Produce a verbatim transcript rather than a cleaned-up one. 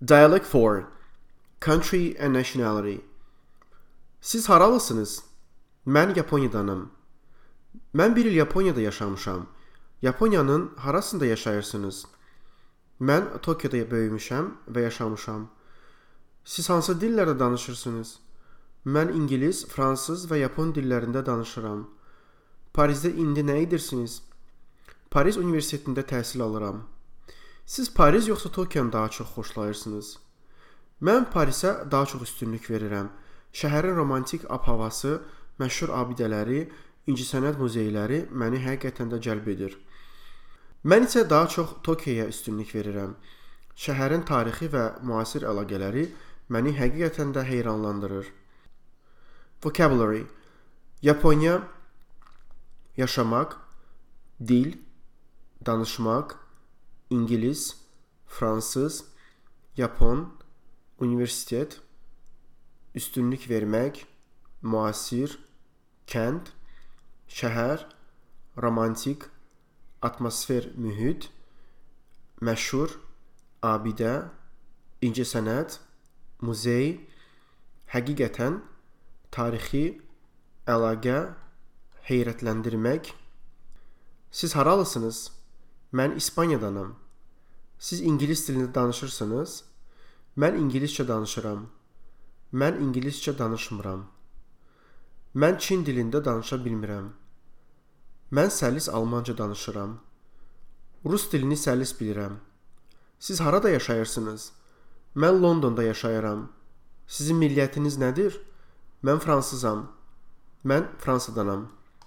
Dialect four. Country and nationality. Siz haralısınız? Mən Yaponiyadanım. Mən bir il Yaponiyada yaşamışam. Yaponiyanın harasında yaşayırsınız? Mən Tokyoda böyümüşəm və yaşamışam. Siz hansı dillərdə danışırsınız? Mən İngilis, fransız və Yapon dillərində danışıram. Parisdə indi nə edirsiniz? Paris Universitetində təhsil alıram. Siz Paris yoxsa Tokyonu daha çox xoşlayırsınız? Mən Parisə daha çox üstünlük verirəm. Şəhərin romantik ab-havası, məşhur abidələri, incəsənət muzeyləri məni həqiqətən də cəlb edir. Mən isə daha çox Tokyoya üstünlük verirəm. Şəhərin tarixi və müasir əlaqələri məni həqiqətən də heyranlandırır. Vocabulary. Yaponiya, yaşamaq, dil, danışmaq, İngilis, fransız, Yapon, universitet, üstünlük vermək, müasir, kənd, şəhər, romantik, atmosfer, mühit, məşhur, abidə, incəsənət, muzey, həqiqətən, tarixi, əlaqə, heyrətləndirmək. Siz haralısınız? Mən İspaniyadanam. Siz İngilis dilində danışırsınız? Mən İngiliscə danışıram. Mən İngiliscə danışmıram. Mən Çin dilində danışa bilmirəm. Mən səlis Almanca danışıram. Rus dilini səlis bilirəm. Siz harada yaşayırsınız? Mən Londonda yaşayıram. Sizin milliyyətiniz nədir? Mən fransızam. Mən Fransadanam.